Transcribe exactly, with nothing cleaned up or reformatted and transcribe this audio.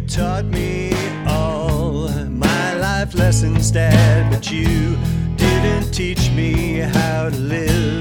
taught me all my life lessons, Dad, but you didn't teach me how to live.